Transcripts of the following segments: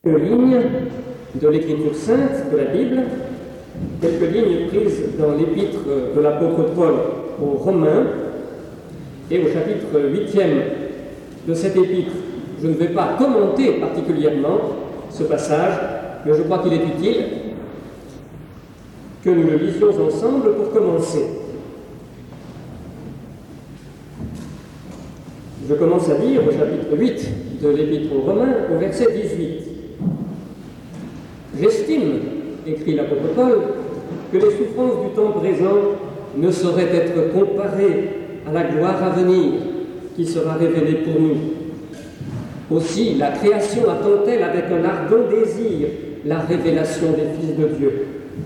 Lignes de l'Écriture sainte, de la Bible, quelques lignes prises dans l'épître de l'apôtre Paul aux Romains et au chapitre 8e de cette épître. Je ne vais pas commenter particulièrement ce passage, mais je crois qu'il est utile que nous le lisions ensemble pour commencer. Je commence à lire au chapitre 8 de l'Épître aux Romains, au verset 18. « J'estime, écrit l'apôtre Paul, que les souffrances du temps présent ne sauraient être comparées à la gloire à venir qui sera révélée pour nous. Aussi, la création attend-elle avec un ardent désir la révélation des fils de Dieu.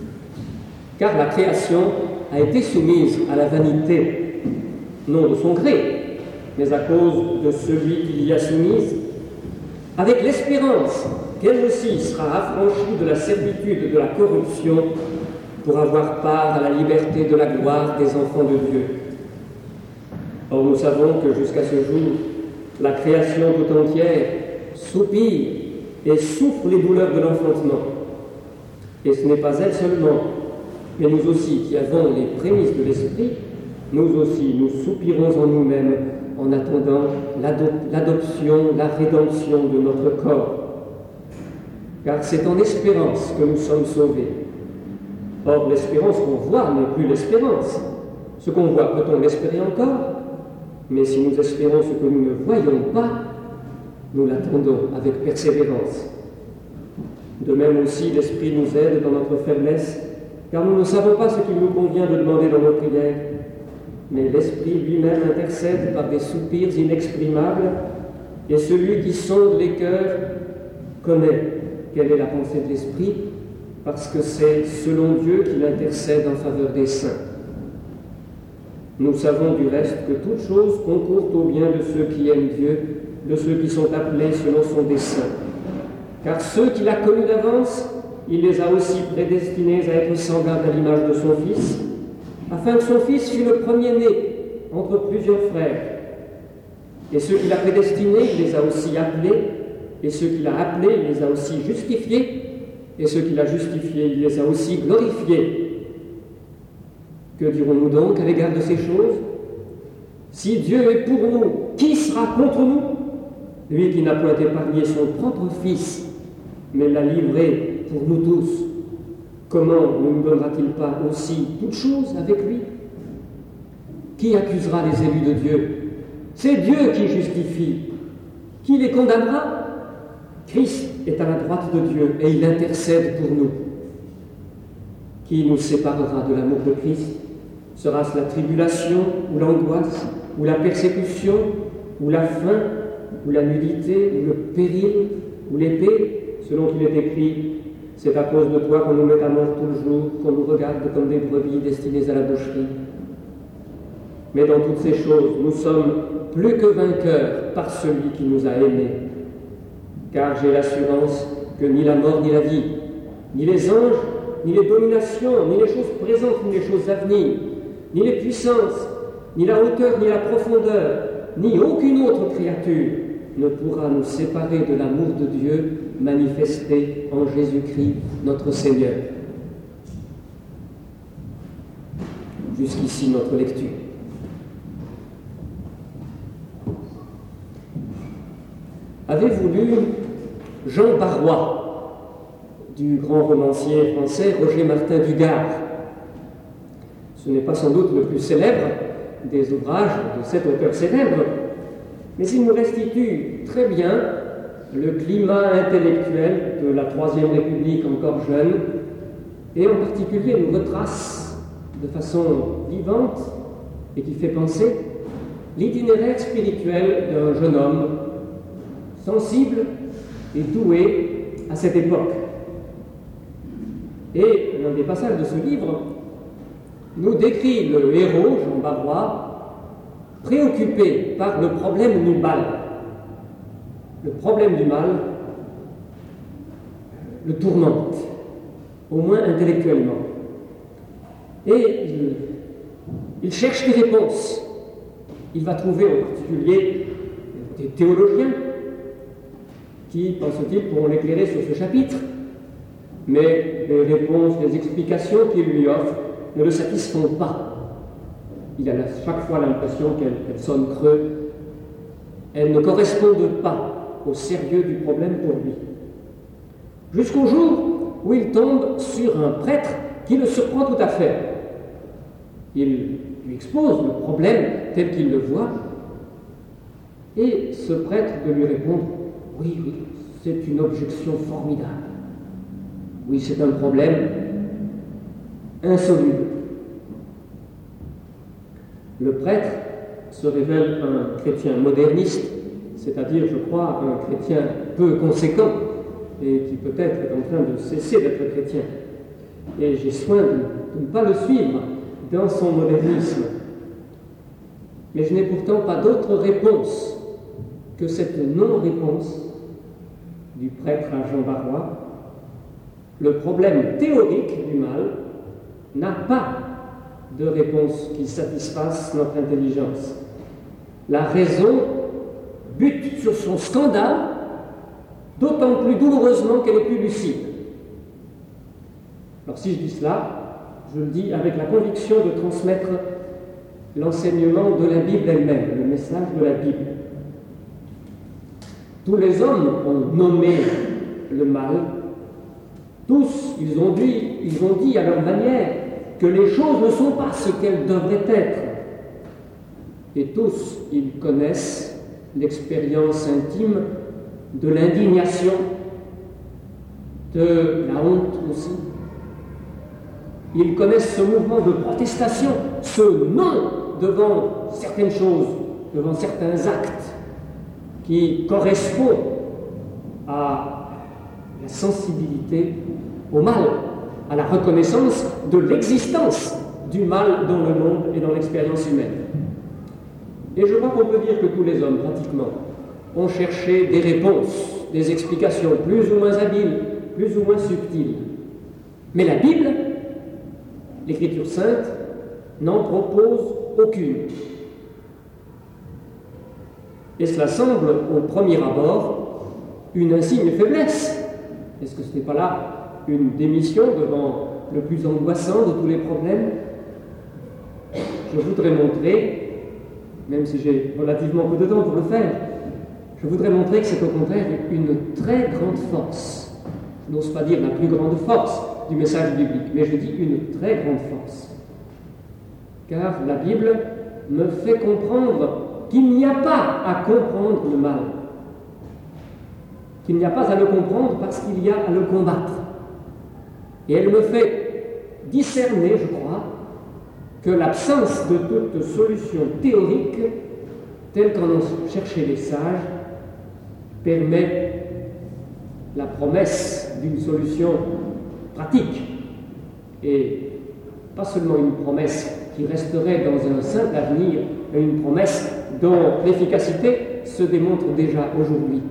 Car la création a été soumise à la vanité, non de son gré, mais à cause de celui qui l'y a soumise, avec l'espérance qu'elle aussi sera affranchie de la servitude de la corruption pour avoir part à la liberté de la gloire des enfants de Dieu. Or, nous savons que jusqu'à ce jour, la création tout entière soupire et souffre les douleurs de l'enfantement. Et ce n'est pas elle seulement, mais nous aussi qui avons les prémices de l'Esprit, nous aussi nous soupirons en nous-mêmes en attendant l'adoption, la rédemption de notre corps. Car c'est en espérance que nous sommes sauvés. Or, l'espérance qu'on voit n'est plus l'espérance. Ce qu'on voit, peut-on l'espérer encore? Mais si nous espérons ce que nous ne voyons pas, nous l'attendons avec persévérance. De même aussi, l'Esprit nous aide dans notre faiblesse, car nous ne savons pas ce qu'il nous convient de demander dans nos prières. Mais l'Esprit lui-même intercède par des soupirs inexprimables, et celui qui sonde les cœurs connaît quelle est la pensée de l'Esprit, parce que c'est selon Dieu qu'il intercède en faveur des saints. Nous savons du reste que toutes choses concourent au bien de ceux qui aiment Dieu, de ceux qui sont appelés selon son dessein. Car ceux qu'il a connus d'avance, il les a aussi prédestinés à être semblables à l'image de son Fils, afin que son Fils fût le premier-né entre plusieurs frères. Et ceux qu'il a prédestinés, il les a aussi appelés, et ceux qu'il a appelés, il les a aussi justifiés, et ceux qu'il a justifiés, il les a aussi glorifiés. Que dirons-nous donc à l'égard de ces choses? Si Dieu est pour nous, qui sera contre nous? Lui qui n'a point épargné son propre Fils, mais l'a livré pour nous tous, comment ne nous donnera-t-il pas aussi toutes choses avec lui? Qui accusera les élus de Dieu? C'est Dieu qui justifie. Qui les condamnera? Christ est à la droite de Dieu et il intercède pour nous. Qui nous séparera de l'amour de Christ? Sera-ce la tribulation ou l'angoisse, ou la persécution, ou la faim, ou la nudité, ou le péril, ou l'épée? Selon qu'il est écrit, c'est à cause de toi qu'on nous met à mort tout le jour, qu'on nous regarde comme des brebis destinées à la boucherie. Mais dans toutes ces choses, nous sommes plus que vainqueurs par celui qui nous a aimés. Car j'ai l'assurance que ni la mort ni la vie, ni les anges, ni les dominations, ni les choses présentes, ni les choses à venir, ni les puissances, ni la hauteur, ni la profondeur, ni aucune autre créature ne pourra nous séparer de l'amour de Dieu manifesté en Jésus-Christ, notre Seigneur. Jusqu'ici notre lecture. Avez-vous lu Jean Barrois, du grand romancier français Roger Martin Dugard? Ce n'est pas sans doute le plus célèbre des ouvrages de cet auteur célèbre, mais il nous restitue très bien le climat intellectuel de la Troisième République encore jeune, et en particulier nous retrace de façon vivante et qui fait penser l'itinéraire spirituel d'un jeune homme sensible et doué à cette époque. Et l'un des passages de ce livre nous décrit le héros, Jean Barrois, préoccupé par le problème du mal. Le problème du mal le tourmente, au moins intellectuellement. Et il cherche des réponses. Il va trouver en particulier des théologiens qui, pense-t-il, pourront l'éclairer sur ce chapitre. Mais les réponses, les explications qu'il lui offre ne le satisfont pas. Il a chaque fois l'impression qu'elles sonnent creux. Elles ne correspondent pas au sérieux du problème pour lui. Jusqu'au jour où il tombe sur un prêtre qui le surprend tout à fait. Il lui expose le problème tel qu'il le voit, et ce prêtre de lui répondre « Oui, c'est une objection formidable. Oui, c'est un problème insoluble. » Le prêtre se révèle un chrétien moderniste, c'est-à-dire, je crois, un chrétien peu conséquent et qui peut-être est en train de cesser d'être chrétien. Et j'ai soin de ne pas le suivre dans son modernisme. Mais je n'ai pourtant pas d'autre réponse que cette non-réponse du prêtre à Jean Barrois. Le problème théorique du mal n'a pas de réponse qui satisfasse notre intelligence. La raison bute sur son scandale, d'autant plus douloureusement qu'elle est plus lucide. Alors si je dis cela, je le dis avec la conviction de transmettre l'enseignement de la Bible elle-même, le message de la Bible. Tous les hommes ont nommé le mal. Tous, ils ont dit à leur manière que les choses ne sont pas ce qu'elles devraient être. Et tous, ils connaissent l'expérience intime de l'indignation, de la honte aussi. Ils connaissent ce mouvement de protestation, ce non devant certaines choses, devant certains actes qui correspondent à la sensibilité au mal, à la reconnaissance de l'existence du mal dans le monde et dans l'expérience humaine. Et je crois qu'on peut dire que tous les hommes, pratiquement, ont cherché des réponses, des explications plus ou moins habiles, plus ou moins subtiles. Mais la Bible, l'Écriture sainte, n'en propose aucune. Et cela semble, au premier abord, une insigne faiblesse. Est-ce que ce n'est pas là une démission devant le plus angoissant de tous les problèmes? Je voudrais montrer, même si j'ai relativement peu de temps pour le faire, je voudrais montrer que c'est au contraire une très grande force. Je n'ose pas dire la plus grande force du message biblique, mais je dis une très grande force. Car la Bible me fait comprendre qu'il n'y a pas à comprendre le mal, qu'il n'y a pas à le comprendre parce qu'il y a à le combattre. Et elle me fait discerner, je crois, que l'absence de toute solution théorique, telle qu'en ont cherché les sages, permet la promesse d'une solution pratique. Et pas seulement une promesse qui resterait dans un simple avenir, mais une promesse dont l'efficacité se démontre déjà aujourd'hui.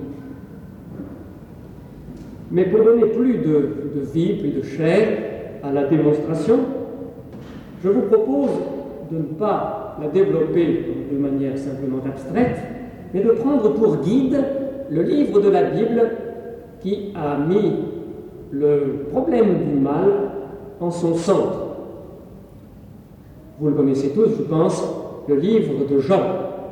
Mais pour donner plus de vie, plus de chair à la démonstration, je vous propose de ne pas la développer de manière simplement abstraite, mais de prendre pour guide le livre de la Bible qui a mis le problème du mal en son centre. Vous le connaissez tous, je pense, le livre de Job.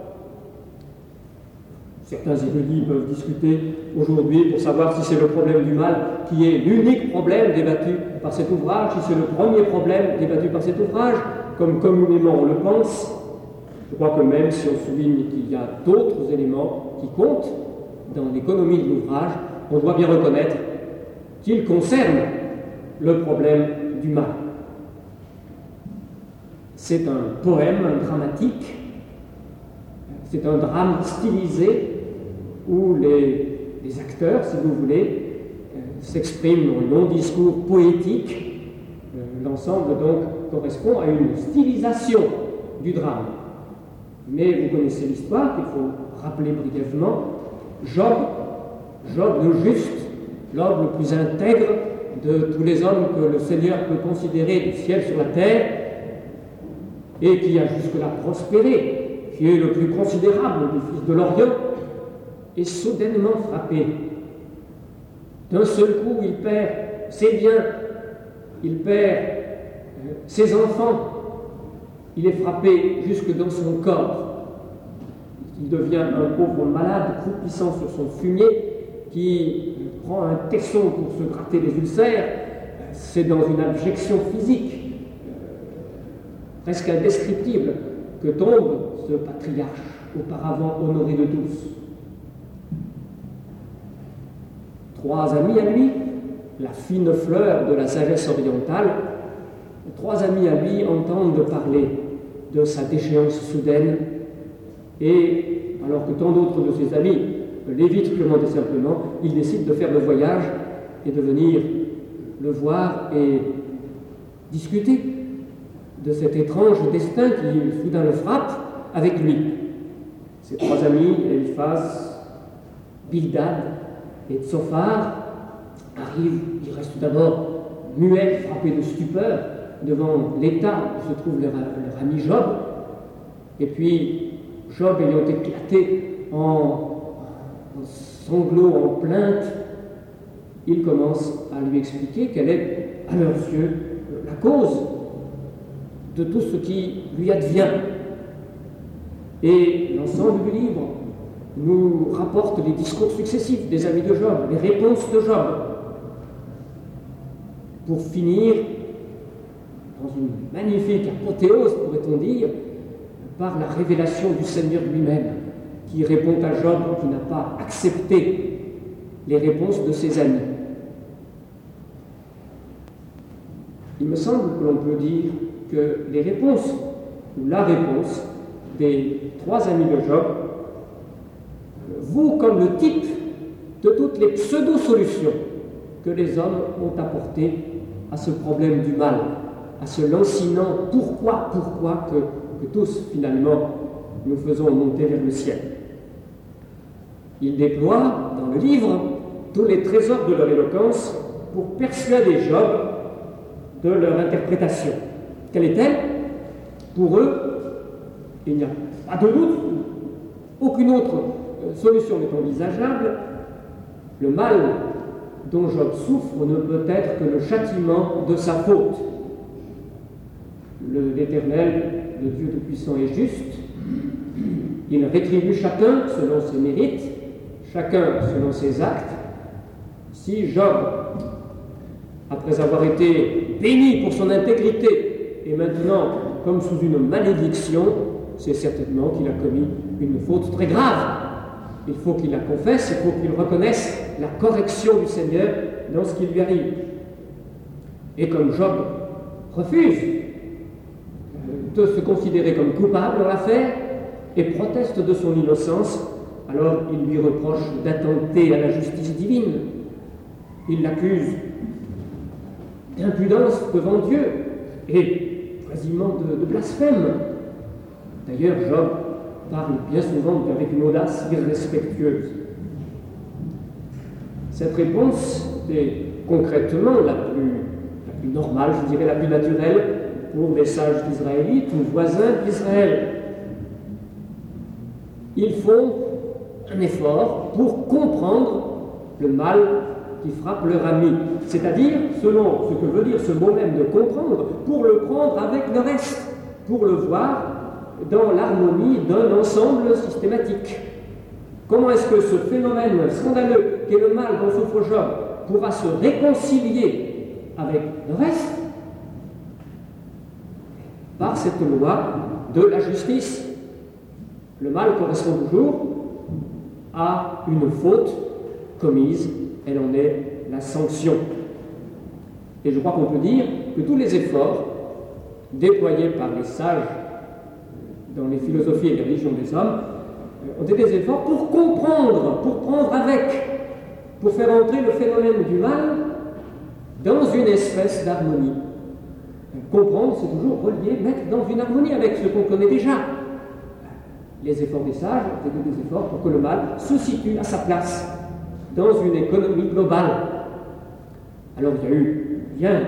Certains érudits peuvent discuter aujourd'hui pour savoir si c'est le problème du mal qui est l'unique problème débattu par cet ouvrage, si c'est le premier problème débattu par cet ouvrage, comme communément on le pense. Je crois que même si on souligne qu'il y a d'autres éléments qui comptent dans l'économie de l'ouvrage, on doit bien reconnaître qu'il concerne le problème du mal. C'est un poème, un dramatique, c'est un drame stylisé où les acteurs, si vous voulez, s'expriment dans un long discours poétique. L'ensemble, donc, correspond à une stylisation du drame. Mais vous connaissez l'histoire, qu'il faut rappeler brièvement. Job le juste, l'homme le plus intègre de tous les hommes que le Seigneur peut considérer du ciel sur la terre, et qui a jusque-là prospéré, qui est le plus considérable des fils de l'Orient, est soudainement frappé D'un seul coup, il perd ses biens, il perd ses enfants, il est frappé jusque dans son corps. Il devient un pauvre malade, croupissant sur son fumier, qui prend un tesson pour se gratter les ulcères. C'est dans une abjection physique presque indescriptible que tombe ce patriarche auparavant honoré de tous. 3 amis à lui, la fine fleur de la sagesse orientale, 3 amis à lui entendent parler de sa déchéance soudaine, et alors que tant d'autres de ses amis l'évitent purement et simplement, il décide de faire le voyage et de venir le voir et discuter de cet étrange destin qui soudain le frappe avec lui. Ses 3 amis, Eliphaz, Bildad et Tsophar, arrivent, il reste d'abord muet, frappé de stupeur devant l'état où se trouve leur ami Job, et puis Job ayant éclaté en sanglots, en plaintes, il commence à lui expliquer quelle est, à leurs yeux, la cause de tout ce qui lui advient. Et l'ensemble du livre nous rapporte les discours successifs des amis de Job, les réponses de Job, pour finir dans une magnifique apothéose, pourrait-on dire, par la révélation du Seigneur lui-même, qui répond à Job qui n'a pas accepté les réponses de ses amis. Il me semble que l'on peut dire que les réponses, ou la réponse des 3 amis de Job, vaut comme le type de toutes les pseudo-solutions que les hommes ont apportées à ce problème du mal, à ce lancinant pourquoi que tous, finalement, nous faisons monter vers le ciel. Ils déploient dans le livre tous les trésors de leur éloquence pour persuader Job de leur interprétation. Quelle est-elle? Pour eux, il n'y a pas de doute, aucune autre solution n'est envisageable. Le mal dont Job souffre ne peut être que le châtiment de sa faute. L'Éternel, le Dieu Tout-Puissant, est juste. Il rétribue chacun selon ses mérites, chacun selon ses actes. Si Job, après avoir été béni pour son intégrité, est maintenant comme sous une malédiction, c'est certainement qu'il a commis une faute très grave. Il faut qu'il la confesse, il faut qu'il reconnaisse la correction du Seigneur dans ce qui lui arrive. Et comme Job refuse de se considérer comme coupable dans l'affaire et proteste de son innocence, alors il lui reproche d'attenter à la justice divine. Il l'accuse d'impudence devant Dieu et quasiment de blasphème. D'ailleurs, Job parle bien souvent avec une audace irrespectueuse. Cette réponse est concrètement la plus normale, je dirais la plus naturelle pour les sages d'Israélites ou voisins d'Israël. Ils font un effort pour comprendre le mal qui frappe leur ami, c'est-à-dire, selon ce que veut dire ce mot même de comprendre, pour le prendre avec le reste, pour le voir dans l'harmonie d'un ensemble systématique. Comment est-ce que ce phénomène scandaleux qu'est le mal dont souffre Job pourra se réconcilier avec le reste? Par cette loi de la justice. Le mal correspond toujours à une faute commise, elle en est la sanction. Et je crois qu'on peut dire que tous les efforts déployés par les sages dans les philosophies et les religions des hommes ont été des efforts pour comprendre, pour prendre avec, pour faire entrer le phénomène du mal dans une espèce d'harmonie. Comprendre, c'est toujours relier, mettre dans une harmonie avec ce qu'on connaît déjà. Les efforts des sages ont été des efforts pour que le mal se situe à sa place dans une économie globale. Alors il y a eu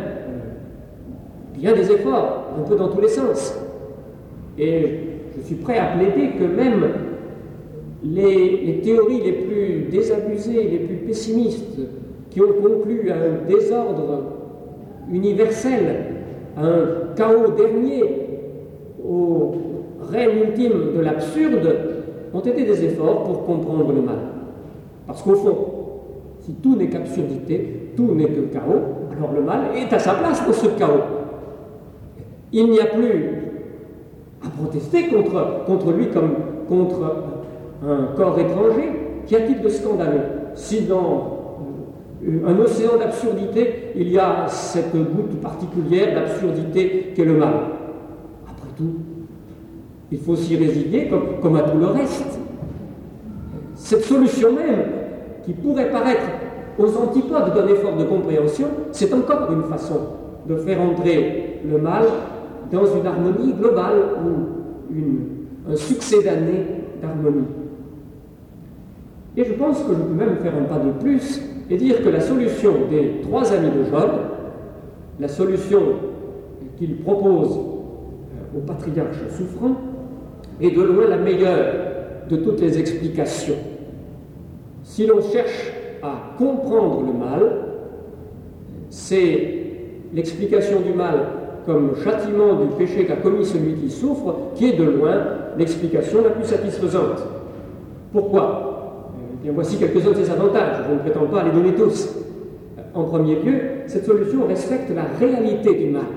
bien des efforts, un peu dans tous les sens. Et je suis prêt à plaider que même les théories les plus désabusées, les plus pessimistes, qui ont conclu à un désordre universel, à un chaos dernier, au règne ultime de l'absurde, ont été des efforts pour comprendre le mal. Parce qu'au fond, si tout n'est qu'absurdité, tout n'est que chaos, alors le mal est à sa place dans ce chaos. Il n'y a plus à protester contre lui comme contre un corps étranger. Qu'y a-t-il de scandaleux si dans un océan d'absurdité, il y a cette goutte particulière d'absurdité qu'est le mal? Après tout, il faut s'y résigner comme à tout le reste. Cette solution même, qui pourrait paraître aux antipodes d'un effort de compréhension, c'est encore une façon de faire entrer le mal dans une harmonie globale ou un succès d'années d'harmonie. Et je pense que je peux même faire un pas de plus et dire que la solution des trois amis de Job, la solution qu'il propose au patriarche souffrant, est de loin la meilleure de toutes les explications. Si l'on cherche à comprendre le mal, c'est l'explication du mal comme châtiment du péché qu'a commis celui qui souffre, qui est de loin l'explication la plus satisfaisante. Pourquoi ? Eh bien, voici quelques-uns de ses avantages, je ne prétends pas les donner tous. En premier lieu, cette solution respecte la réalité du mal.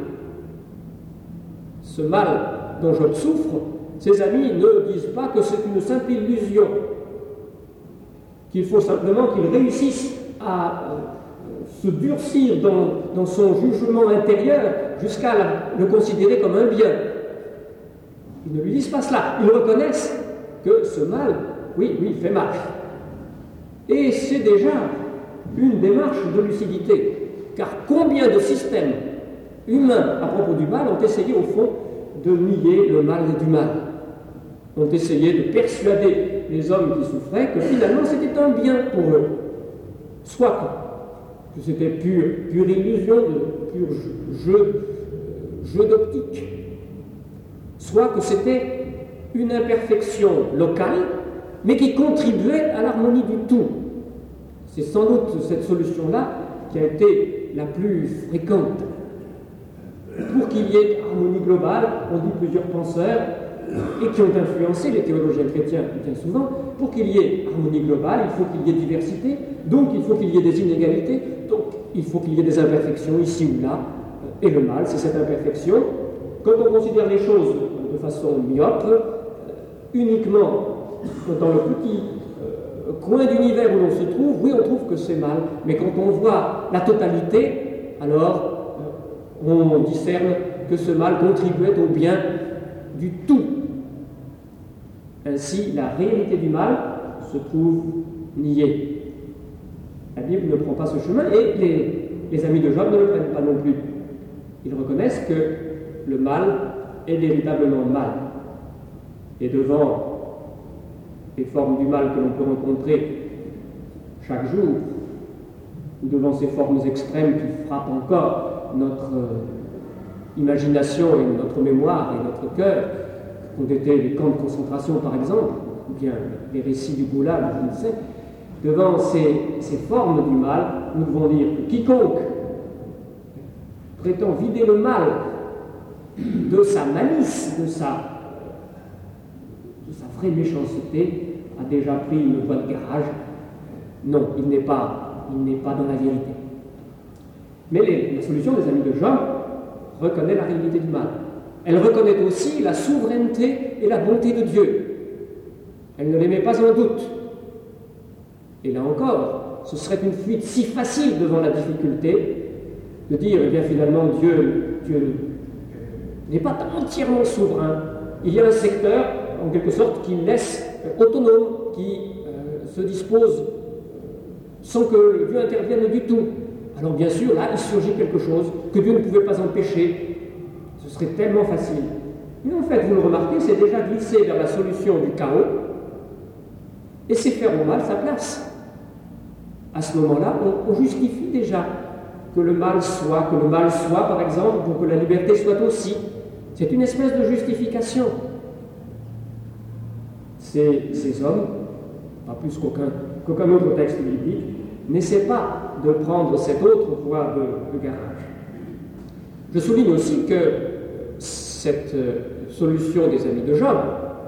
Ce mal dont Job souffre, ses amis ne disent pas que c'est une simple illusion, qu'il faut simplement qu'il réussisse à se durcir dans son jugement intérieur jusqu'à le considérer comme un bien. Ils ne lui disent pas cela. Ils reconnaissent que ce mal, oui, fait mal. Et c'est déjà une démarche de lucidité. Car combien de systèmes humains à propos du mal ont essayé au fond de nier le mal du mal, ont essayé de persuader les hommes qui souffraient que finalement c'était un bien pour eux. Soit que c'était pure illusion, pur jeu d'optique, soit que c'était une imperfection locale, mais qui contribuait à l'harmonie du tout. C'est sans doute cette solution-là qui a été la plus fréquente. Pour qu'il y ait harmonie globale, on dit plusieurs penseurs, et qui ont influencé les théologiens chrétiens bien souvent, pour qu'il y ait harmonie globale, il faut qu'il y ait diversité, donc il faut qu'il y ait des inégalités, donc il faut qu'il y ait des imperfections ici ou là, et le mal, c'est cette imperfection. Quand on considère les choses de façon myope, uniquement dans le petit coin d'univers où l'on se trouve, oui, on trouve que c'est mal, mais quand on voit la totalité, alors on discerne que ce mal contribuait au bien du tout. Ainsi, la réalité du mal se trouve niée. La Bible ne prend pas ce chemin et les amis de Job ne le prennent pas non plus. Ils reconnaissent que le mal est véritablement mal. Et devant les formes du mal que l'on peut rencontrer chaque jour, ou devant ces formes extrêmes qui frappent encore notre imagination et notre mémoire et notre cœur, qu'ont été les camps de concentration par exemple, ou bien les récits du Goulag, je ne sais, devant ces formes du mal, nous devons dire que quiconque prétend vider le mal de sa malice, de sa vraie méchanceté, a déjà pris une voie de garage. Non, il n'est pas dans la vérité. Mais la solution des amis de Job reconnaît la réalité du mal. Elle reconnaît aussi la souveraineté et la bonté de Dieu. Elle ne les met pas en doute. Et là encore, ce serait une fuite si facile devant la difficulté de dire, eh bien finalement, Dieu n'est pas entièrement souverain. Il y a un secteur, en quelque sorte, qui laisse autonome, qui se dispose sans que Dieu intervienne du tout. Alors bien sûr, là, il surgit quelque chose que Dieu ne pouvait pas empêcher. Ce serait tellement facile. Mais en fait, vous le remarquez, c'est déjà glissé vers la solution du chaos, et c'est faire au mal sa place. À ce moment-là, on justifie déjà que le mal soit, par exemple, pour que la liberté soit aussi. C'est une espèce de justification. Ces hommes, pas plus qu'aucun autre texte biblique, n'essaie pas de prendre cette autre voie de garage. Je souligne aussi que cette solution des amis de Job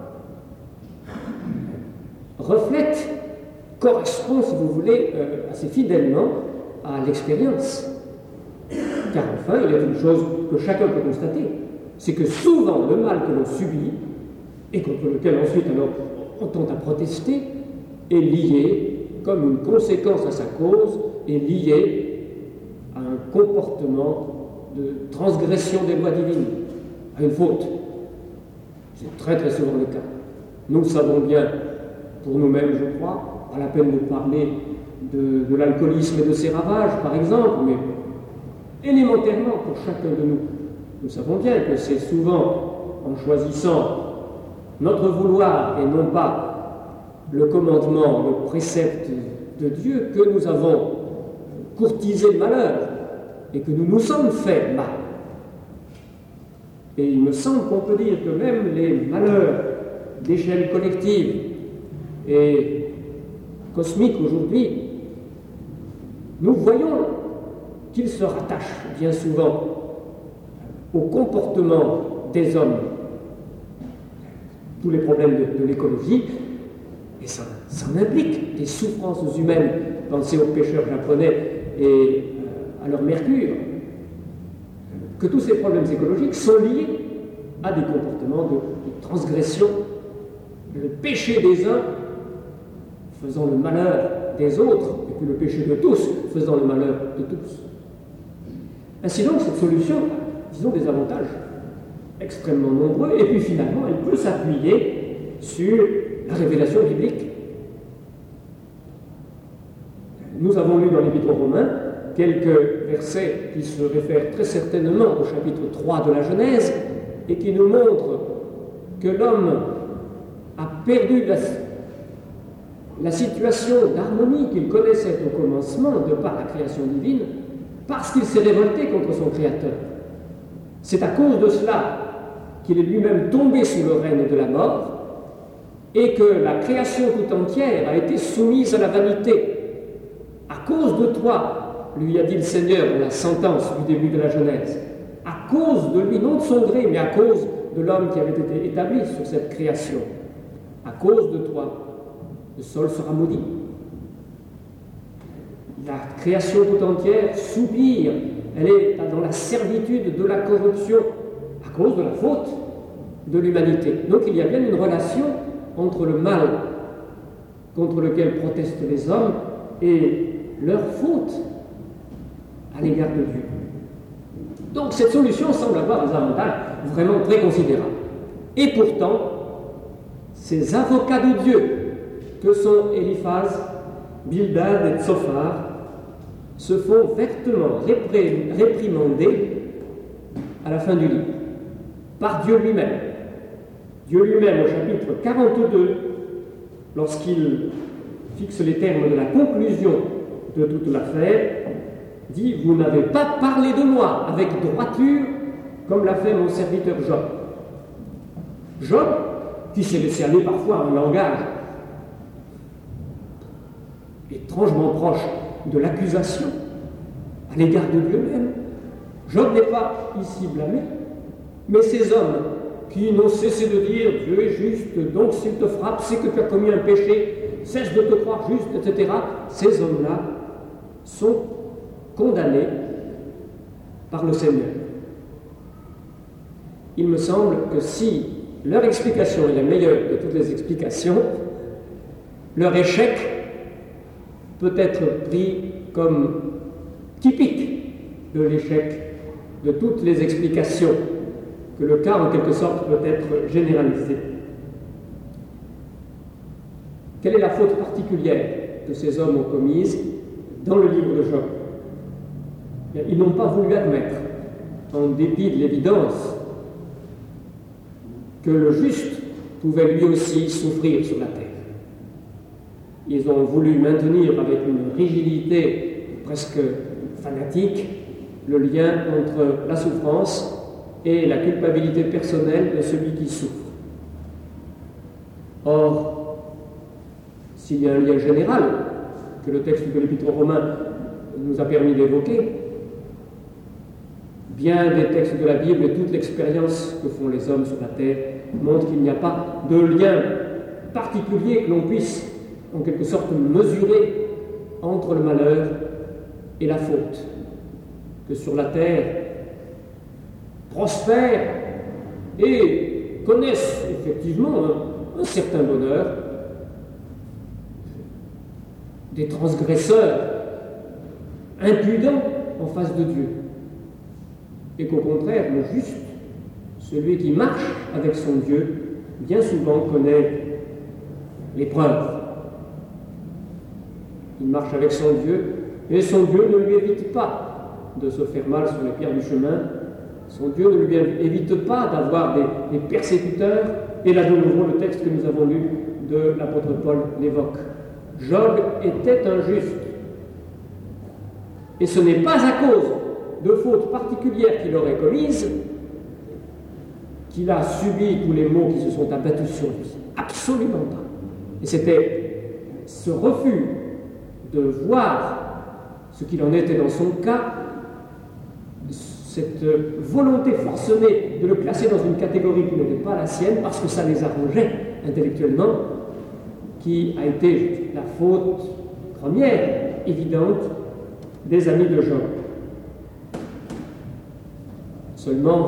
reflète, correspond, si vous voulez, assez fidèlement à l'expérience. Car enfin, il y a une chose que chacun peut constater, c'est que souvent le mal que l'on subit, et contre lequel ensuite alors on tente à protester, est lié, comme une conséquence à sa cause, est lié à un comportement de transgression des lois divines, à une faute. C'est très très souvent le cas. Nous le savons bien pour nous-mêmes, je crois, pas la peine de parler de l'alcoolisme et de ses ravages, par exemple, mais élémentairement pour chacun de nous. Nous savons bien que c'est souvent en choisissant notre vouloir et non pas le commandement, le précepte de Dieu que nous avons courtisé le malheur et que nous nous sommes fait mal. Et il me semble qu'on peut dire que même les malheurs d'échelle collective et cosmique aujourd'hui, nous voyons qu'ils se rattachent bien souvent au comportement des hommes. Tous les problèmes de l'écologie, et ça implique des souffrances humaines. Pensez aux pêcheurs japonais et à leur mercure, que tous ces problèmes écologiques sont liés à des comportements de transgression, le péché des uns faisant le malheur des autres, et puis le péché de tous faisant le malheur de tous. Ainsi donc, cette solution, disons, des avantages extrêmement nombreux, et puis finalement, elle peut s'appuyer sur la révélation biblique. Nous avons lu dans l'Épître aux Romains quelques versets qui se réfèrent très certainement au chapitre 3 de la Genèse et qui nous montrent que l'homme a perdu la situation d'harmonie qu'il connaissait au commencement de par la création divine parce qu'il s'est révolté contre son Créateur. C'est à cause de cela qu'il est lui-même tombé sous le règne de la mort et que la création tout entière a été soumise à la vanité. À cause de toi, lui a dit le Seigneur dans la sentence du début de la Genèse, à cause de lui, non de son gré, mais à cause de l'homme qui avait été établi sur cette création, à cause de toi, le sol sera maudit. La création tout entière soupire, elle est dans la servitude de la corruption à cause de la faute de l'humanité. Donc il y a bien une relation entre le mal contre lequel protestent les hommes et leur faute à l'égard de Dieu. Donc cette solution semble avoir des avantages vraiment très considérables. Et pourtant, ces avocats de Dieu que sont Eliphaz, Bildad et Tsophar se font vertement réprimander à la fin du livre par Dieu lui-même. Dieu lui-même, au chapitre 42, lorsqu'il fixe les termes de la conclusion de toute l'affaire, dit « Vous n'avez pas parlé de moi avec droiture, comme l'a fait mon serviteur Job. » Job, qui s'est laissé aller parfois à un langage étrangement proche de l'accusation à l'égard de Dieu même. Job n'est pas ici blâmé, mais ces hommes qui n'ont cessé de dire « Dieu est juste, donc s'il te frappe, c'est que tu as commis un péché, cesse de te croire juste, etc. » Ces hommes-là sont condamnés par le Seigneur. Il me semble que si leur explication est la meilleure de toutes les explications, leur échec peut être pris comme typique de l'échec de toutes les explications, que le cas en quelque sorte peut être généralisé. Quelle est la faute particulière que ces hommes ont commise dans le livre de Job? Ils n'ont pas voulu admettre, en dépit de l'évidence, que le juste pouvait lui aussi souffrir sur la terre. Ils ont voulu maintenir avec une rigidité presque fanatique le lien entre la souffrance et la culpabilité personnelle de celui qui souffre. Or, s'il y a un lien général que le texte de l'Épître aux Romains nous a permis d'évoquer, bien des textes de la Bible et toute l'expérience que font les hommes sur la terre montrent qu'il n'y a pas de lien particulier que l'on puisse en quelque sorte mesurer entre le malheur et la faute. Que sur la terre prospèrent et connaissent effectivement un certain bonheur des transgresseurs impudents en face de Dieu. Et qu'au contraire, le juste, celui qui marche avec son Dieu, bien souvent connaît l'épreuve. Il marche avec son Dieu, et son Dieu ne lui évite pas de se faire mal sur les pierres du chemin. Son Dieu ne lui évite pas d'avoir des persécuteurs. Et là, de nouveau, le texte que nous avons lu de l'apôtre Paul l'évoque. Job était un juste. Et ce n'est pas à cause de fautes particulières qu'il aurait commises qu'il a subi tous les maux qui se sont abattus sur lui. Absolument pas. Et c'était ce refus de voir ce qu'il en était dans son cas, cette volonté forcenée de le placer dans une catégorie qui n'était pas la sienne, parce que ça les arrangeait intellectuellement, qui a été la faute première, évidente, des amis de Job. Seulement,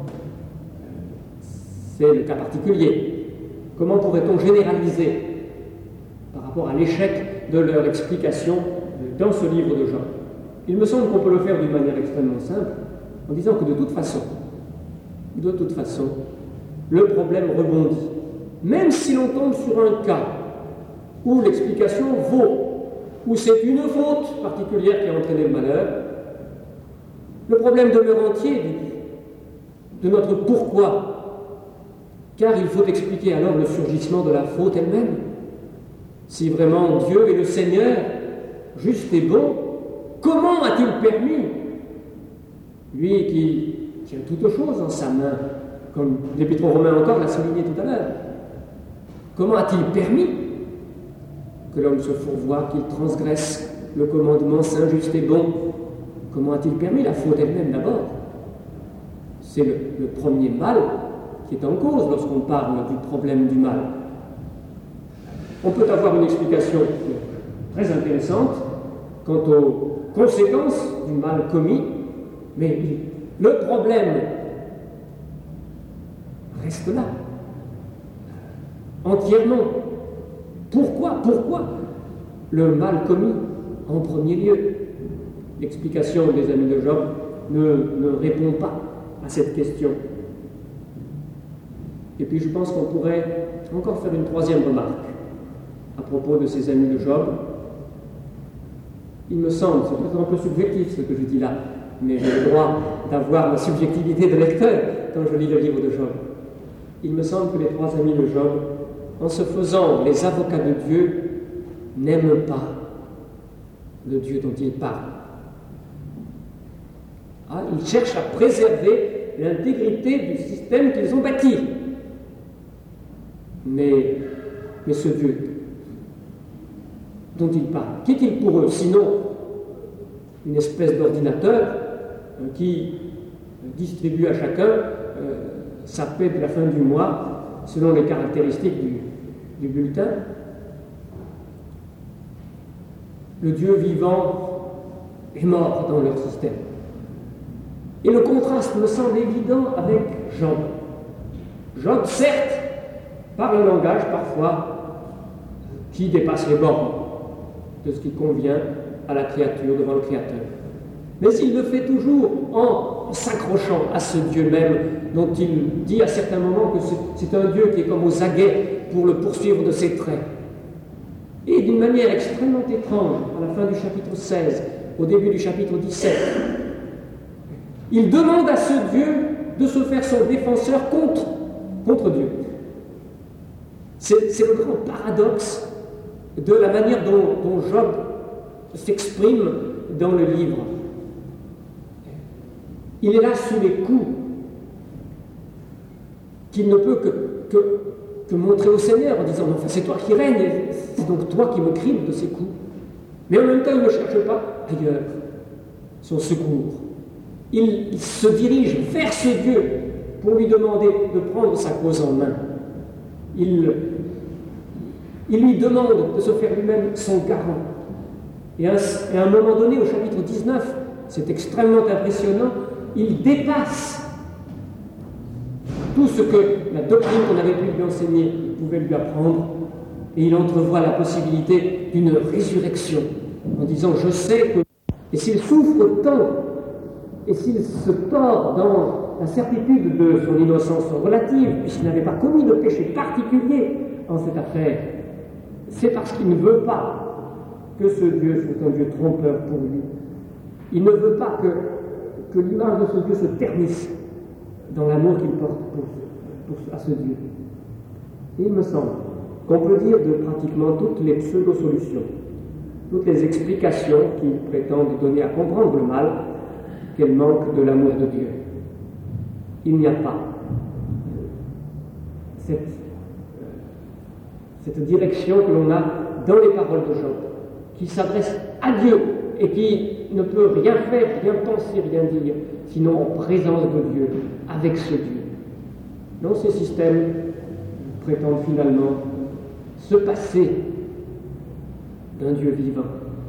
c'est le cas particulier. Comment pourrait-on généraliser par rapport à l'échec de leur explication dans ce livre de Job? Il me semble qu'on peut le faire d'une manière extrêmement simple, en disant que de toute façon, le problème rebondit. Même si l'on tombe sur un cas où l'explication vaut, où c'est une faute particulière qui a entraîné le malheur, le problème demeure entier de notre pourquoi, car il faut expliquer alors le surgissement de la faute elle-même. Si vraiment Dieu est le Seigneur, juste et bon, comment a-t-il permis, lui qui tient toutes choses en sa main, comme l'Épître aux Romains encore l'a souligné tout à l'heure, comment a-t-il permis que l'homme se fourvoie, qu'il transgresse le commandement saint, juste et bon? Comment a-t-il permis la faute elle-même d'abord? C'est le premier mal qui est en cause lorsqu'on parle du problème du mal. On peut avoir une explication très intéressante quant aux conséquences du mal commis, mais le problème reste là, entièrement. Pourquoi le mal commis en premier lieu? L'explication des amis de Job ne répond pas à cette question. Et puis je pense qu'on pourrait encore faire une troisième remarque à propos de ces amis de Job. Il me semble, c'est peut-être un peu subjectif ce que je dis là, mais j'ai le droit d'avoir ma subjectivité de lecteur quand je lis le livre de Job. Il me semble que les trois amis de Job, en se faisant les avocats de Dieu, n'aiment pas le Dieu dont ils parlent. Ils cherchent à préserver l'intégrité du système qu'ils ont bâti. Mais ce Dieu dont ils parlent, qu'est-il pour eux sinon une espèce d'ordinateur qui distribue à chacun sa paie de la fin du mois selon les caractéristiques du bulletin? Le Dieu vivant est mort dans leur système. Et le contraste me semble évident avec Job. Job, certes, parle un langage parfois qui dépasse les bornes de ce qui convient à la créature devant le Créateur. Mais il le fait toujours en s'accrochant à ce Dieu même dont il dit à certains moments que c'est un Dieu qui est comme aux aguets pour le poursuivre de ses traits. Et d'une manière extrêmement étrange, à la fin du chapitre 16, au début du chapitre 17, il demande à ce Dieu de se faire son défenseur contre Dieu. C'est le grand paradoxe de la manière dont Job s'exprime dans le livre. Il est là sous les coups qu'il ne peut que montrer au Seigneur en disant « Enfin, c'est toi qui règnes, c'est donc toi qui me crimes de ces coups. » Mais en même temps, il ne cherche pas ailleurs son secours. Il se dirige vers ce Dieu pour lui demander de prendre sa cause en main. Il lui demande de se faire lui-même son garant. Et à un moment donné, au chapitre 19, c'est extrêmement impressionnant, il dépasse tout ce que la doctrine qu'on avait pu lui enseigner pouvait lui apprendre, et il entrevoit la possibilité d'une résurrection, en disant « Je sais que... » Et s'il souffre tant, et s'il se tord dans la certitude de son innocence relative, puisqu'il n'avait pas commis de péché particulier en cette affaire, c'est parce qu'il ne veut pas que ce Dieu soit un Dieu trompeur pour lui. Il ne veut pas que l'image de ce Dieu se ternisse dans l'amour qu'il porte à ce Dieu. Et il me semble qu'on peut dire de pratiquement toutes les pseudo-solutions, toutes les explications qui prétendent donner à comprendre le mal, qu'elles manquent de l'amour de Dieu. Il n'y a pas cette direction que l'on a dans les paroles de Job, qui s'adresse à Dieu et qui ne peut rien faire, rien penser, rien dire, sinon en présence de Dieu, avec ce Dieu. Non, ces systèmes prétendent finalement se passer d'un Dieu vivant.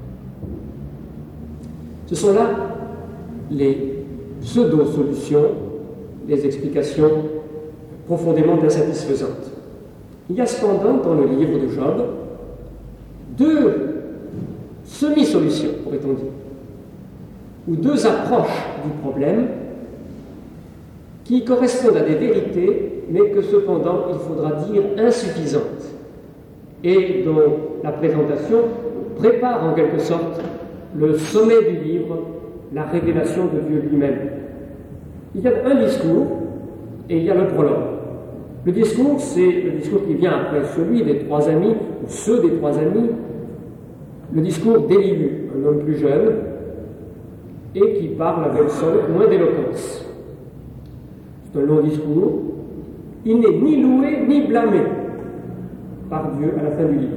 Ce sont là les pseudo-solutions, les explications profondément insatisfaisantes. Il y a cependant dans le livre de Job deux semi-solutions, pourrait-on dire, ou deux approches du problème qui correspondent à des vérités, mais que cependant il faudra dire insuffisantes, et dont la présentation prépare en quelque sorte le sommet du livre, la révélation de Dieu lui-même. Il y a un discours et il y a le prologue. Le discours, c'est le discours qui vient après celui des trois amis, ou ceux des trois amis, le discours d'Élihu, un homme plus jeune, et qui parle avec sans doute moins d'éloquence. C'est un long discours. Il n'est ni loué ni blâmé par Dieu à la fin du livre.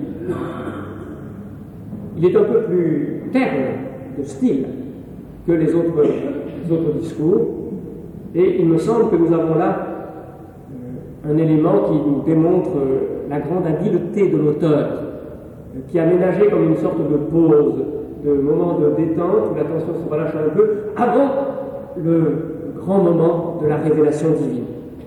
Il est un peu plus terne de style que les autres discours, et il me semble que nous avons là un élément qui nous démontre la grande habileté de l'auteur, qui a ménagé comme une sorte de pause, de moment de détente où l'attention se relâche un peu, avant le grand moment de la révélation divine.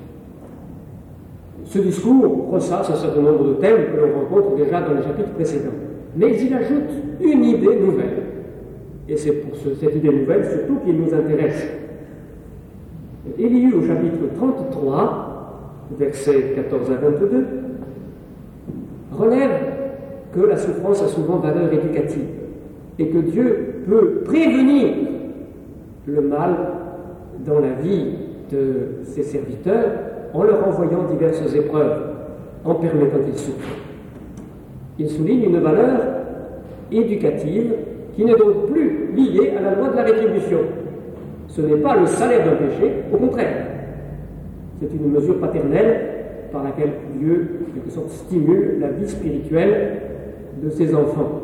Ce discours ressasse un certain nombre de thèmes que l'on rencontre déjà dans les chapitres précédents. Mais il ajoute une idée nouvelle. Et c'est pour cette idée nouvelle surtout qu'il nous intéresse. Élihu au chapitre 33, versets 14 à 22, relève que la souffrance a souvent valeur éducative et que Dieu peut prévenir le mal dans la vie de ses serviteurs en leur envoyant diverses épreuves, en permettant qu'ils souffrent. Il souligne une valeur éducative qui n'est donc plus liée à la loi de la rétribution. Ce n'est pas le salaire d'un péché, au contraire. C'est une mesure paternelle par laquelle Dieu, en quelque sorte, stimule la vie spirituelle de ses enfants.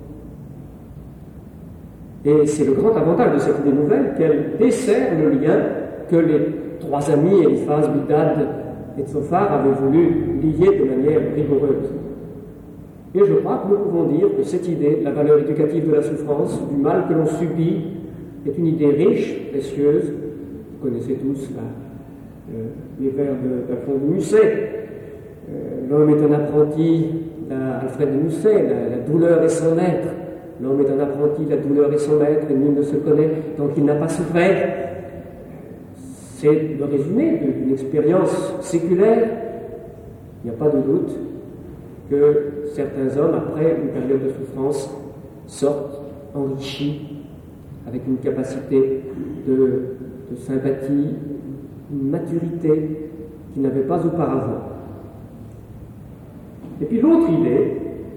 Et c'est le grand avantage de cette idée nouvelle qu'elle dessert le lien que les trois amis, Eliphaz, Bildad et Tsophar, avaient voulu lier de manière rigoureuse. Et je crois que nous pouvons dire que cette idée de la valeur éducative de la souffrance, du mal que l'on subit, est une idée riche, précieuse. Vous connaissez tous les vers d'Alphonse de Musset. L'homme est un apprenti, Alfred de Musset, la douleur est son maître. L'homme est un apprenti, la douleur est son maître, et nul ne se connaît tant qu'il n'a pas souffert. C'est le résumé d'une expérience séculaire. Il n'y a pas de doute que certains hommes, après une période de souffrance, sortent enrichis avec une capacité de sympathie, une maturité qu'ils n'avaient pas auparavant. Et puis l'autre idée,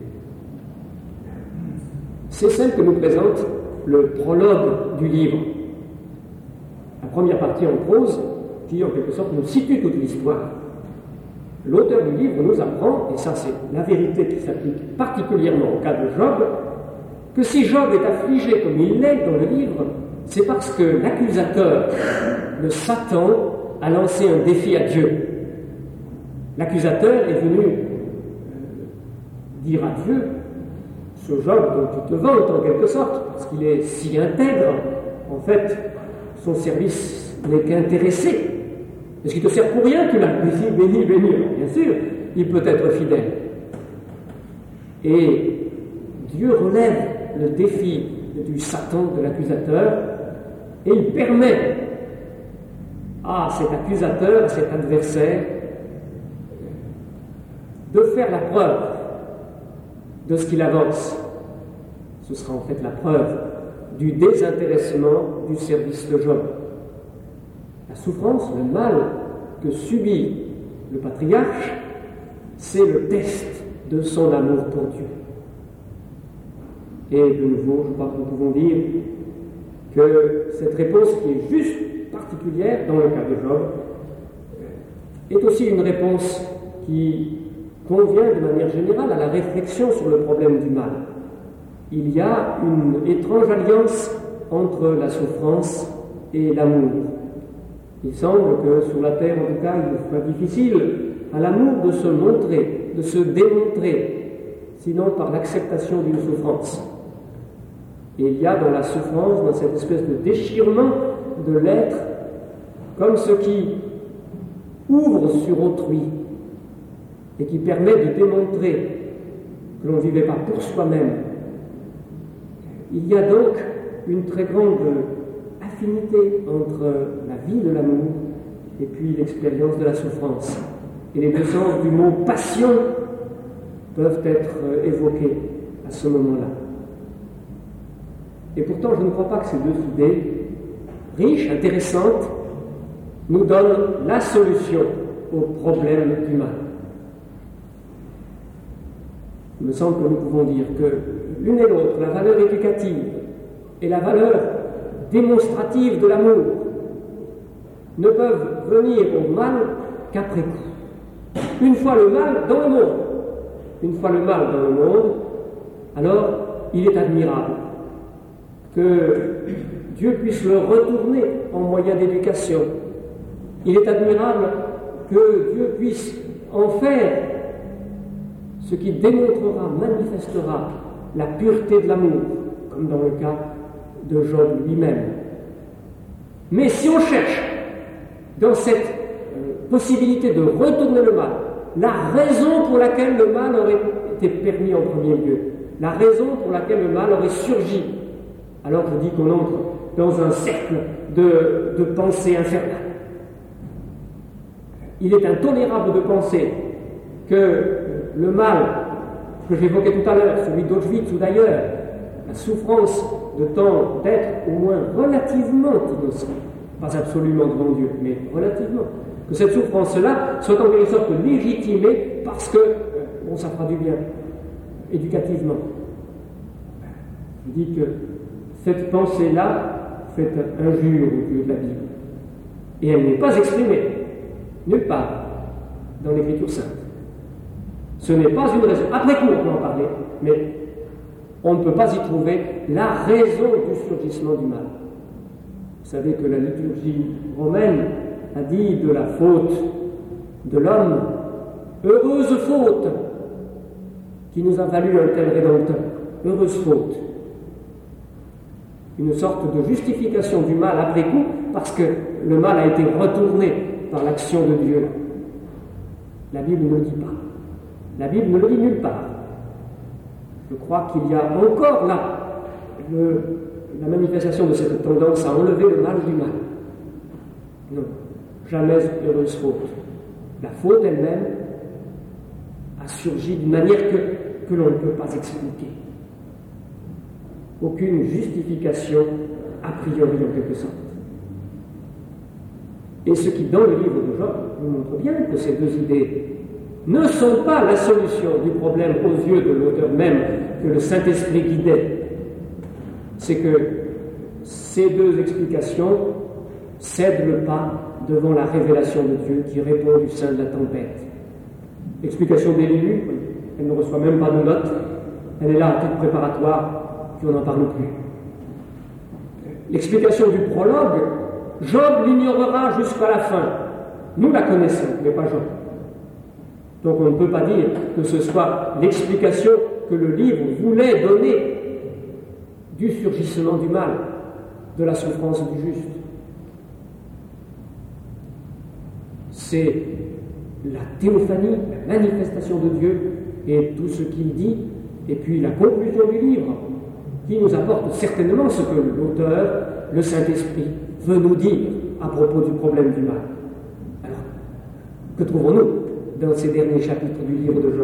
c'est celle que nous présente le prologue du livre. La première partie en prose, qui en quelque sorte nous situe toute l'histoire. L'auteur du livre nous apprend, et ça c'est la vérité qui s'applique particulièrement au cas de Job, que si Job est affligé comme il l'est dans le livre, c'est parce que l'accusateur, le Satan, a lancé un défi à Dieu. L'accusateur est venu dire à Dieu, ce Job dont tu te vantes en quelque sorte, parce qu'il est si intègre, en fait, son service n'est qu'intéressé. Est-ce qu'il te sert pour rien? Tu l'as béni. Bien sûr, il peut être fidèle. Et Dieu relève le défi du Satan, de l'accusateur, et il permet à cet accusateur, à cet adversaire, de faire la preuve de ce qu'il avance. Ce sera en fait la preuve du désintéressement du service de Job. La souffrance, le mal que subit le patriarche, c'est le test de son amour pour Dieu. Et de nouveau, je crois que nous pouvons dire que cette réponse qui est juste particulière dans le cas de Job est aussi une réponse qui convient de manière générale à la réflexion sur le problème du mal. Il y a une étrange alliance entre la souffrance et l'amour. Il semble que sur la terre, en tout cas, il soit difficile à l'amour de se montrer, de se démontrer, sinon par l'acceptation d'une souffrance. Et il y a dans la souffrance, dans cette espèce de déchirement de l'être, comme ce qui ouvre sur autrui et qui permet de démontrer que l'on ne vivait pas pour soi-même. Il y a donc une très grande affinité entre la vie de l'amour et puis l'expérience de la souffrance. Et les deux sens du mot passion peuvent être évoqués à ce moment-là. Et pourtant, je ne crois pas que ces deux idées, riches, intéressantes, nous donnent la solution au problème du mal. Il me semble que nous pouvons dire que l'une et l'autre, la valeur éducative et la valeur démonstrative de l'amour, ne peuvent venir au mal qu'après coup. Une fois le mal dans le monde, alors il est admirable que Dieu puisse le retourner en moyen d'éducation. Il est admirable que Dieu puisse en faire ce qui démontrera, manifestera la pureté de l'amour, comme dans le cas de Job lui-même. Mais si on cherche dans cette possibilité de retourner le mal, la raison pour laquelle le mal aurait été permis en premier lieu, la raison pour laquelle le mal aurait surgi, alors je dis qu'on entre dans un cercle de pensée infernale. Il est intolérable de penser que le mal que j'évoquais tout à l'heure, celui d'Auschwitz ou d'ailleurs, la souffrance de tant d'être au moins relativement innocent, pas absolument devant Dieu, mais relativement, que cette souffrance-là soit en quelque sorte légitimée parce que, ça fera du bien, éducativement. Je dis que cette pensée-là fait injure au Dieu de la Bible. Et elle n'est pas exprimée nulle part dans l'Écriture sainte. Ce n'est pas une raison. Après coup, on peut en parler, mais on ne peut pas y trouver la raison du surgissement du mal. Vous savez que la liturgie romaine a dit de la faute de l'homme, heureuse faute, qui nous a valu un tel rédempteur. Heureuse faute. Une sorte de justification du mal après coup, parce que le mal a été retourné par l'action de Dieu. La Bible ne le dit pas. La Bible ne le dit nulle part. Je crois qu'il y a encore là la manifestation de cette tendance à enlever le mal du mal. Non, jamais heureuse faute. La faute elle-même a surgi d'une manière que l'on ne peut pas expliquer. Aucune justification a priori en quelque sorte. Et ce qui, dans le livre de Job, nous montre bien que ces deux idées ne sont pas la solution du problème aux yeux de l'auteur même que le Saint-Esprit guidait. C'est que ces deux explications cèdent le pas devant la révélation de Dieu qui répond du sein de la tempête. L'explication d'Élie, elle ne reçoit même pas de notes, elle est là à titre préparatoire. puis on n'en parle plus. L'explication du prologue, Job l'ignorera jusqu'à la fin. Nous la connaissons, mais pas Job. Donc on ne peut pas dire que ce soit l'explication que le livre voulait donner du surgissement du mal, de la souffrance du juste. C'est la théophanie, la manifestation de Dieu et tout ce qu'il dit, et puis la conclusion du livre, qui nous apporte certainement ce que l'auteur, le Saint-Esprit, veut nous dire à propos du problème du mal. Alors, que trouvons-nous dans ces derniers chapitres du livre de Job?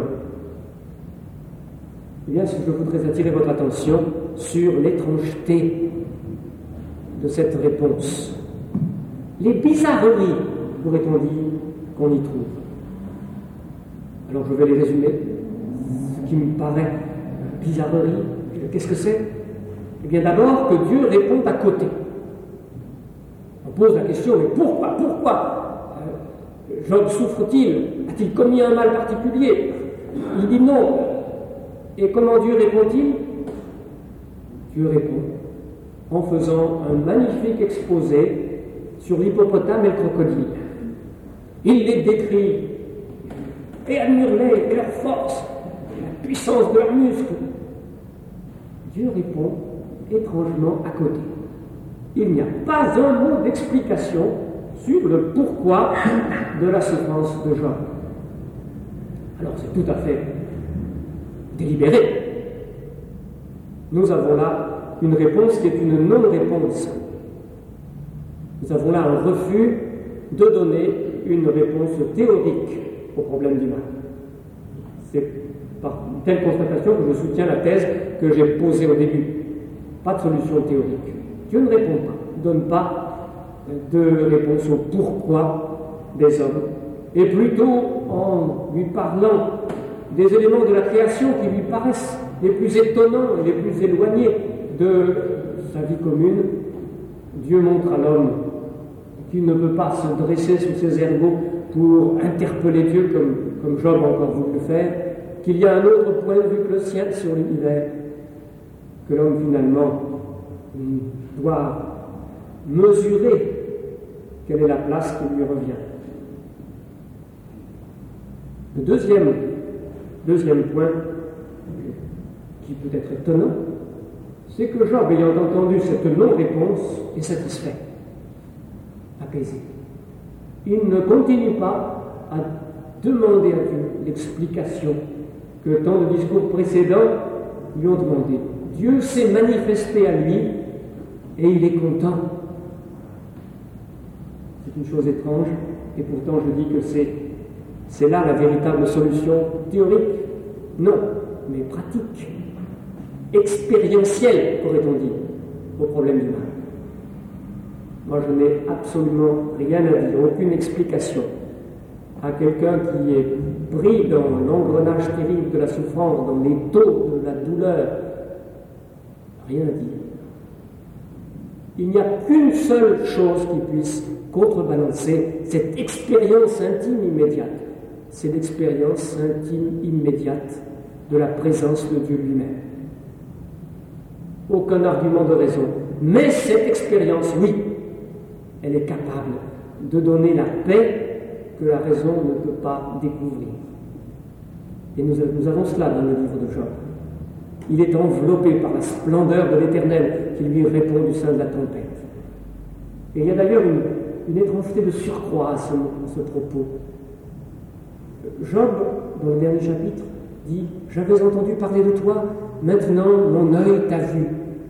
Eh bien, je voudrais attirer votre attention sur l'étrangeté de cette réponse. Les bizarreries, pourrait-on dire, qu'on y trouve. Alors, je vais les résumer. Ce qui me paraît bizarrerie, qu'est-ce que c'est? Eh bien, d'abord, que Dieu répond à côté. On pose la question, mais pourquoi Job souffre-t-il? A-t-il commis un mal particulier? Il dit non. Et comment Dieu répond-il? Dieu répond en faisant un magnifique exposé sur l'hippopotame et le crocodile. Il les décrit et admire-les et leur force, et la puissance de leurs muscles. Dieu répond étrangement à côté. Il n'y a pas un mot d'explication sur le pourquoi de la souffrance de Job. Alors c'est tout à fait délibéré. Nous avons là une réponse qui est une non-réponse. Nous avons là un refus de donner une réponse théorique au problème du mal. C'est par une telle constatation que je soutiens la thèse que j'ai posée au début. Pas de solution théorique. Dieu ne répond pas, ne donne pas de réponse au pourquoi des hommes, et plutôt en lui parlant des éléments de la création qui lui paraissent les plus étonnants et les plus éloignés de sa vie commune, Dieu montre à l'homme qu'il ne peut pas se dresser sous ses ergots pour interpeller Dieu comme Job a encore voulu le faire, qu'il y a un autre point de vue que le sien sur l'univers, que l'homme finalement doit mesurer quelle est la place qui lui revient. Le deuxième point, qui peut être étonnant, c'est que Job, ayant entendu cette non-réponse, est satisfait, apaisé. Il ne continue pas à demander à Dieu l'explication que tant de discours précédents lui ont demandé. Dieu s'est manifesté à lui et il est content. C'est une chose étrange, et pourtant je dis que c'est là la véritable solution théorique. Non, mais pratique, expérientielle, pourrait-on dire, au problème du mal. Moi, je n'ai absolument rien à dire, aucune explication à quelqu'un qui est pris dans l'engrenage terrible de la souffrance, dans les taux de la douleur. Rien à dire. Il n'y a qu'une seule chose qui puisse contrebalancer cette expérience intime immédiate. C'est l'expérience intime immédiate de la présence de Dieu lui-même. Aucun argument de raison. Mais cette expérience, oui, elle est capable de donner la paix que la raison ne peut pas découvrir. Et nous avons cela dans le livre de Job. Il est enveloppé par la splendeur de l'Éternel qui lui répond du sein de la tempête. Et il y a d'ailleurs une étrangeté de surcroît à ce propos. Job, dans le dernier chapitre, dit « J'avais entendu parler de toi, maintenant mon œil t'a vu. »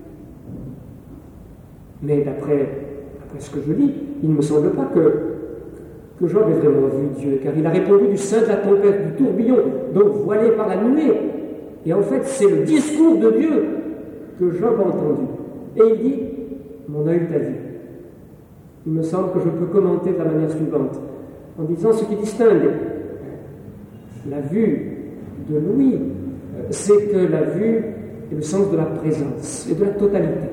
Mais d'après ce que je lis, il ne me semble pas que Job ait vraiment vu Dieu, car il a répondu du sein de la tempête, du tourbillon, donc voilé par la nuée. Et en fait, c'est le discours de Dieu que Job a entendu. Et il dit « Mon œil t'a vu ». Il me semble que je peux commenter de la manière suivante, en disant ce qui distingue la vue de Louis, c'est que la vue est le sens de la présence et de la totalité.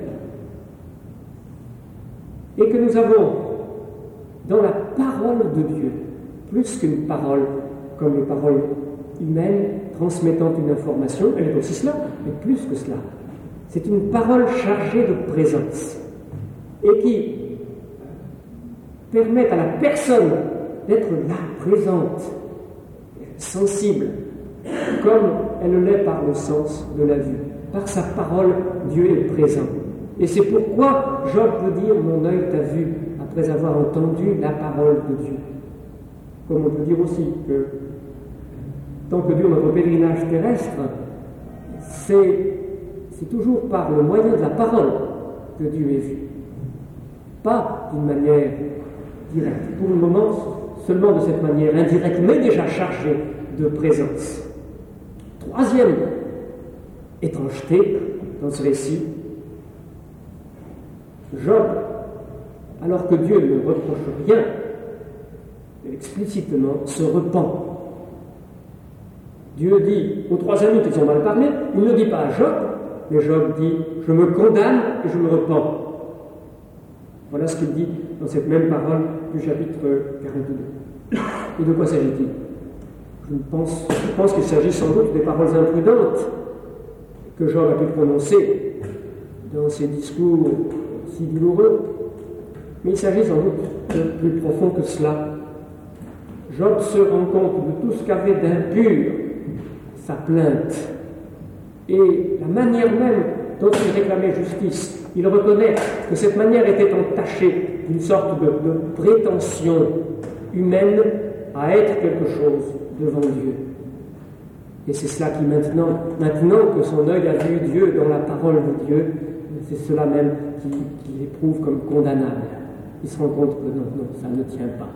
Et que nous avons dans la parole de Dieu, plus qu'une parole comme les paroles humaines transmettant une information, elle est aussi cela, mais plus que cela. C'est une parole chargée de présence et qui permet à la personne d'être là, présente, sensible, comme elle l'est par le sens de la vue. Par sa parole, Dieu est présent. Et c'est pourquoi Job peut dire « Mon œil t'a vu » après avoir entendu la parole de Dieu. Comme on peut dire aussi que tant que dure notre pèlerinage terrestre, c'est toujours par le moyen de la parole que Dieu est vu. Pas d'une manière directe. Pour le moment, seulement de cette manière indirecte, mais déjà chargée de présence. Troisième étrangeté dans ce récit, Job, alors que Dieu ne reproche rien, explicitement se repent. Dieu dit aux trois amis qu'ils ont mal parlé, il ne dit pas à Job, mais Job dit « Je me condamne et je me repens ». Voilà ce qu'il dit dans cette même parole du chapitre 42. Et de quoi s'agit-il ? Je pense qu'il s'agit sans doute des paroles imprudentes que Job a pu prononcer dans ses discours si douloureux, mais il s'agit sans doute de plus profond que cela. Job se rend compte de tout ce qu'avait d'impur sa plainte et la manière même dont il réclamait justice. Il reconnaît que cette manière était entachée d'une sorte de prétention humaine à être quelque chose devant Dieu. Et c'est cela qui maintenant que son œil a vu Dieu dans la parole de Dieu, c'est cela même qui l'éprouve comme condamnable. Il se rend compte que non, ça ne tient pas.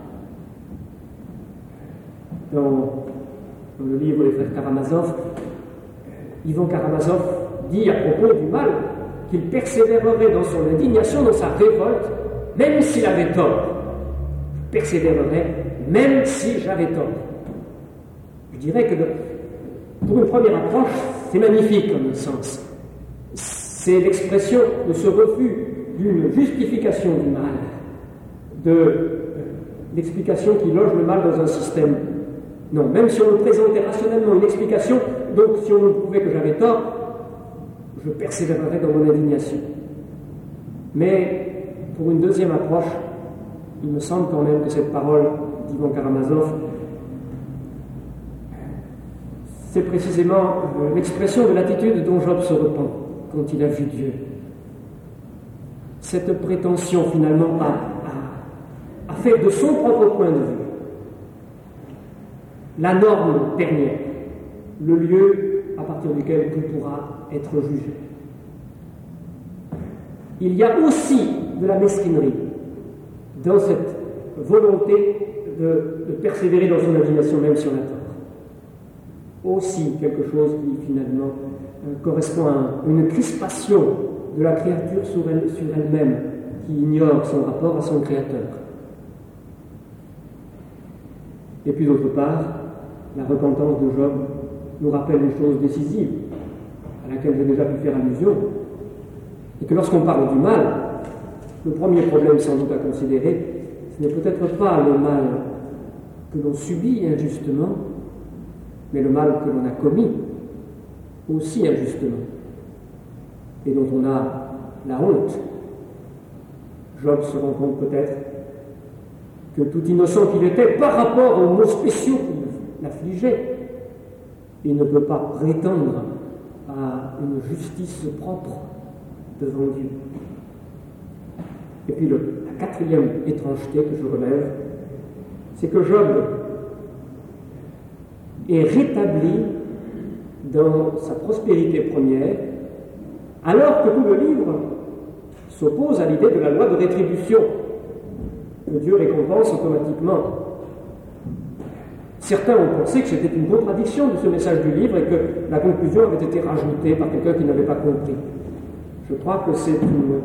Dans le livre des frères Karamazov, Ivan Karamazov dit à propos du mal qu'il persévérerait dans son indignation, dans sa révolte, même s'il avait tort. Je persévérerais même si j'avais tort. Je dirais que pour une première approche, c'est magnifique comme sens. C'est l'expression de ce refus d'une justification du mal, de l'explication qui loge le mal dans un système. Non, même si on me présentait rationnellement une explication, donc si on me prouvait que j'avais tort, je persévérerais dans mon indignation. Mais pour une deuxième approche, il me semble quand même que cette parole d'Ivan Karamazov, c'est précisément l'expression de l'attitude dont Job se repent quand il a vu Dieu. Cette prétention, finalement, a fait de son propre point de vue la norme dernière, le lieu à partir duquel tout pourra être jugé. Il y a aussi de la mesquinerie dans cette volonté de persévérer dans son indignation, même si on a tort. Aussi quelque chose qui finalement correspond à une crispation de la créature sur elle-même, qui ignore son rapport à son Créateur. Et puis d'autre part, la repentance de Job nous rappelle une chose décisive, à laquelle j'ai déjà pu faire allusion, et que lorsqu'on parle du mal, le premier problème sans doute à considérer, ce n'est peut-être pas le mal que l'on subit injustement, mais le mal que l'on a commis aussi injustement, et dont on a la honte. Job se rend compte peut-être que tout innocent qu'il était par rapport aux maux spéciaux qui l'affligeaient, il ne peut pas prétendre à une justice propre devant Dieu. Et puis la quatrième étrangeté que je relève, c'est que Job est rétabli dans sa prospérité première, alors que tout le livre s'oppose à l'idée de la loi de rétribution, que Dieu récompense automatiquement. Certains ont pensé que c'était une contradiction de ce message du livre et que la conclusion avait été rajoutée par quelqu'un qui n'avait pas compris. Je crois que c'est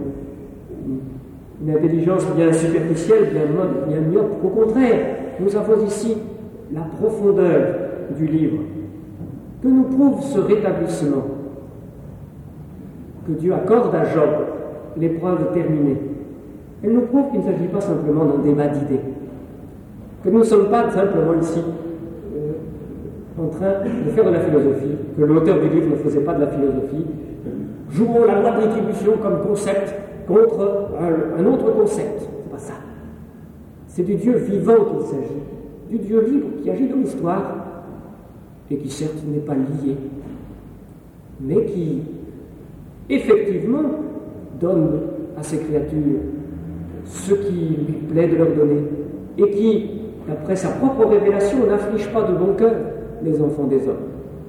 une intelligence bien superficielle, bien myope. Au contraire, nous avons ici la profondeur du livre. Que nous prouve ce rétablissement que Dieu accorde à Job, l'épreuve terminée? Elle nous prouve qu'il ne s'agit pas simplement d'un débat d'idées, que nous ne sommes pas simplement ici en train de faire de la philosophie, que l'auteur du livre ne faisait pas de la philosophie. jouons la loi de rétribution comme concept contre un autre concept. C'est pas ça. C'est du Dieu vivant qu'il s'agit, du Dieu libre qui agit dans l'histoire et qui certes n'est pas lié, mais qui effectivement donne à ses créatures ce qui lui plaît de leur donner et qui, d'après sa propre révélation, n'afflige pas de bon cœur les enfants des hommes.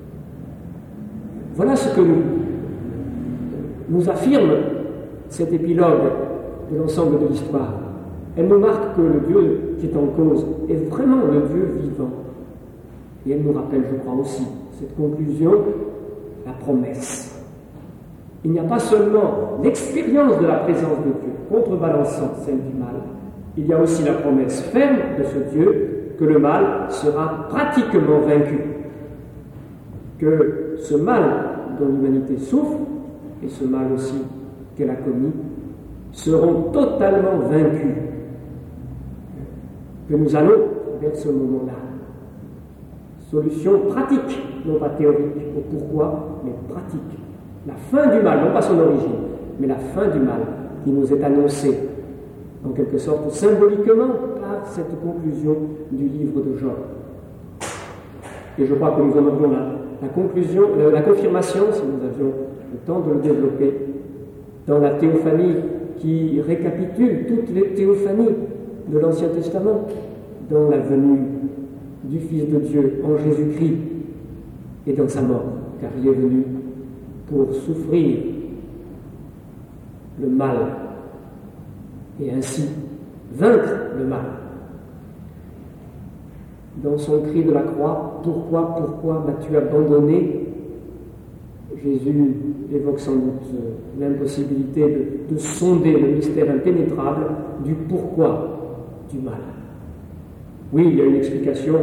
Voilà ce que nous affirme cet épilogue de l'ensemble de l'histoire. Elle nous marque que le Dieu qui est en cause est vraiment le Dieu vivant. Et elle nous rappelle, je crois aussi, cette conclusion, la promesse. Il n'y a pas seulement l'expérience de la présence de Dieu, contrebalançant celle du mal, il y a aussi la promesse ferme de ce Dieu que le mal sera pratiquement vaincu. Que ce mal dont l'humanité souffre, et ce mal aussi qu'elle a commis, seront totalement vaincus. Que nous allons vers ce moment-là. Solution pratique, non pas théorique, au pourquoi, mais pratique. La fin du mal, non pas son origine, mais la fin du mal qui nous est annoncée, en quelque sorte symboliquement, par cette conclusion du livre de Job. Et je crois que nous en aurions la confirmation, si nous avions le temps de le développer, dans la théophanie qui récapitule toutes les théophanies de l'Ancien Testament, dans la venue du Fils de Dieu en Jésus-Christ et dans sa mort, car il est venu pour souffrir le mal et ainsi vaincre le mal. Dans son cri de la croix, pourquoi m'as-tu abandonné? Jésus évoque sans doute l'impossibilité de sonder le mystère impénétrable du pourquoi du mal. Oui, il y a une explication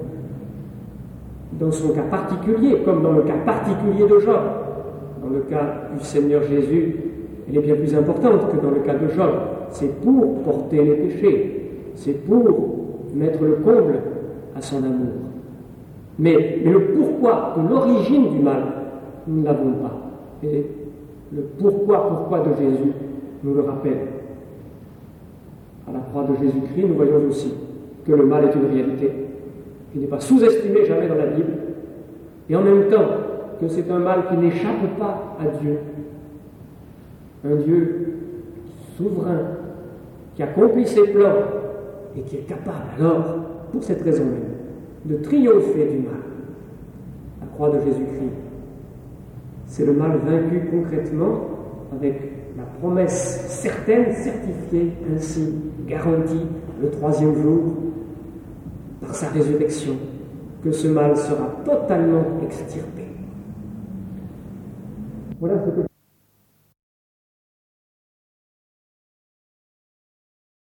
dans son cas particulier, comme dans le cas particulier de Job. Dans le cas du Seigneur Jésus, elle est bien plus importante que dans le cas de Job. C'est pour porter les péchés, c'est pour mettre le comble à son amour. Mais le pourquoi de l'origine du mal, nous ne l'avons pas. Et le pourquoi de Jésus nous le rappelle. À la croix de Jésus-Christ, nous voyons aussi que le mal est une réalité qui n'est pas sous-estimée jamais dans la Bible, et en même temps que c'est un mal qui n'échappe pas à Dieu. Un Dieu souverain, qui accomplit ses plans et qui est capable alors, pour cette raison même, de triompher du mal. La croix de Jésus-Christ, c'est le mal vaincu concrètement avec la promesse certaine, certifiée, ainsi garantie le 3e jour, par sa résurrection, que ce mal sera totalement extirpé. Voilà ce que